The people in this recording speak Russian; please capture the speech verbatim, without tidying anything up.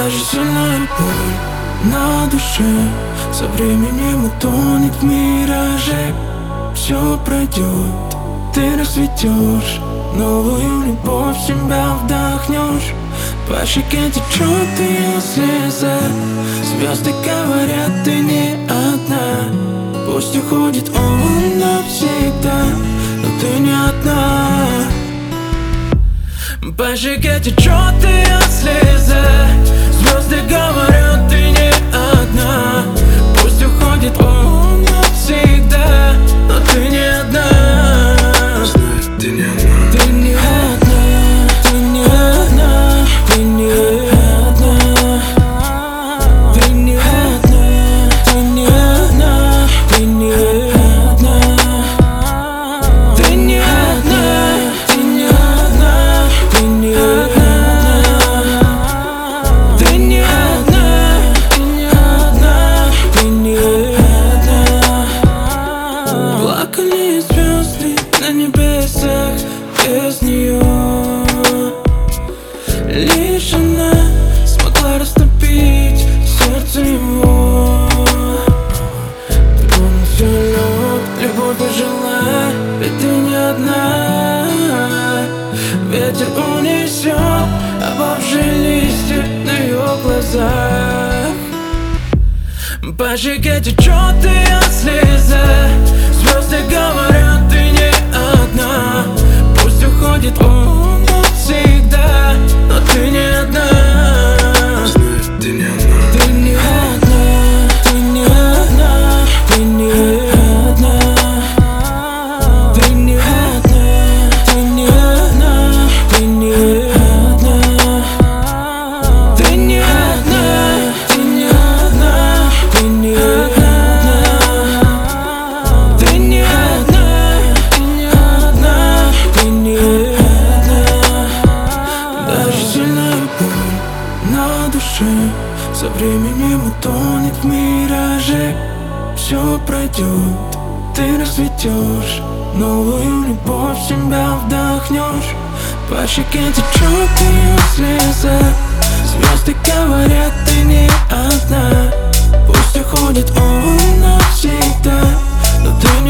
Даже сильная боль на душе со временем утонет в мираже. Все пройдет, ты расцветешь, новую любовь в себя вдохнешь. По щеке течет ее слеза, звезды говорят, ты не одна. Пусть уходит он навсегда, но ты не одна. По щеке течет ее слеза, звезды говорят, ты не одна. Пусть уходит он навсегда, но ты не одна. Знай, ты не одна. Ты не одна, ты не одна, ты не одна. Ты не одна, ты не одна, ты не одна. Ты не одна, ты не одна, ты не одна. Ты не одна, ты не одна, ты не одна. Плакали звезды на небесах без нее. Лишь она смогла растопить сердце его. Он все лег, любовь пожила, ведь ты не одна. Ветер унесет опавшие листья на ее глазах. По щеке течет ее слеза, звезды говорят, ты не одна. Пусть уходит он навсегда, но ты не одна. Знай, ты не одна. Ты не одна, ты не одна, ты не одна. Ты не одна, ты не одна, ты не одна. Ты не одна, ты не одна, ты не одна. Ты не одна, ты не одна, ты не одна. Даже сильная боль на душе со временем утонет в мираже. Все пройдет, ты расцветешь, новую любовь в себя вдохнешь. По щеке течет ее слеза, звезды говорят, ты не одна. Пусть уходит он навсегда, но ты